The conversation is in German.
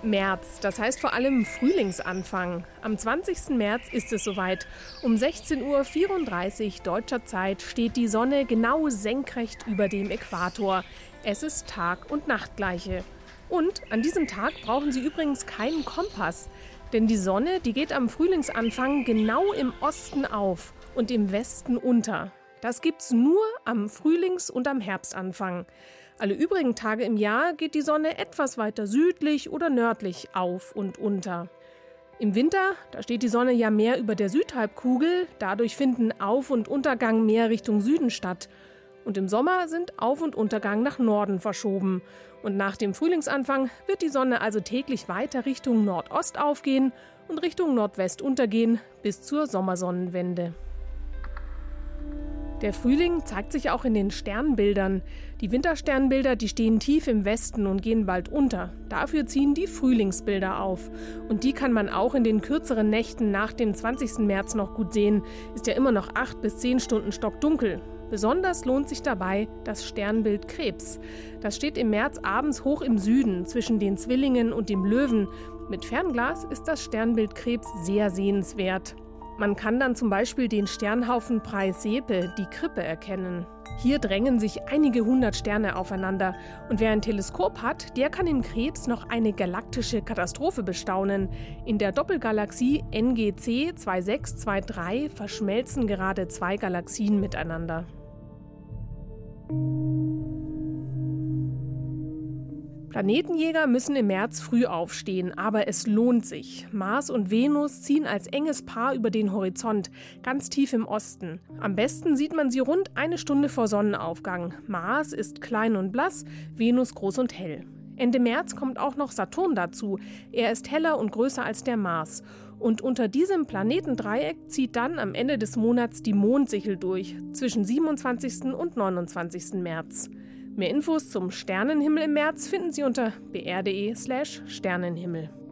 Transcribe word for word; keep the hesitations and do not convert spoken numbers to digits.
März, das heißt vor allem Frühlingsanfang. Am zwanzigsten März ist es soweit. Um sechzehn Uhr vierunddreißig deutscher Zeit steht die Sonne genau senkrecht über dem Äquator. Es ist Tag- und Nachtgleiche. Und an diesem Tag brauchen Sie übrigens keinen Kompass. Denn die Sonne, die geht am Frühlingsanfang genau im Osten auf und im Westen unter. Das gibt's nur am Frühlings- und am Herbstanfang. Alle übrigen Tage im Jahr geht die Sonne etwas weiter südlich oder nördlich auf und unter. Im Winter, da steht die Sonne ja mehr über der Südhalbkugel, dadurch finden Auf- und Untergang mehr Richtung Süden statt. Und im Sommer sind Auf- und Untergang nach Norden verschoben. Und nach dem Frühlingsanfang wird die Sonne also täglich weiter Richtung Nordost aufgehen und Richtung Nordwest untergehen bis zur Sommersonnenwende. Der Frühling zeigt sich auch in den Sternbildern. Die Wintersternbilder, die stehen tief im Westen und gehen bald unter. Dafür ziehen die Frühlingsbilder auf. Und die kann man auch in den kürzeren Nächten nach dem zwanzigsten März noch gut sehen. Ist ja immer noch acht bis zehn Stunden stockdunkel. Besonders lohnt sich dabei das Sternbild Krebs. Das steht im März abends hoch im Süden, zwischen den Zwillingen und dem Löwen. Mit Fernglas ist das Sternbild Krebs sehr sehenswert. Man kann dann zum Beispiel den Sternhaufen Praesepe, die Krippe, erkennen. Hier drängen sich einige hundert Sterne aufeinander. Und wer ein Teleskop hat, der kann im Krebs noch eine galaktische Katastrophe bestaunen. In der Doppelgalaxie N G C zwei sechs zwei drei verschmelzen gerade zwei Galaxien miteinander. Planetenjäger müssen im März früh aufstehen, aber es lohnt sich. Mars und Venus ziehen als enges Paar über den Horizont, ganz tief im Osten. Am besten sieht man sie rund eine Stunde vor Sonnenaufgang. Mars ist klein und blass, Venus groß und hell. Ende März kommt auch noch Saturn dazu. Er ist heller und größer als der Mars. Und unter diesem Planetendreieck zieht dann am Ende des Monats die Mondsichel durch, zwischen siebenundzwanzigsten und neunundzwanzigsten März. Mehr Infos zum Sternenhimmel im März finden Sie unter b r punkt d e slash Sternenhimmel.